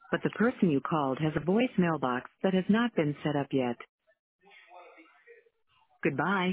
but the person you called has a voicemail box that has not been set up yet. Goodbye.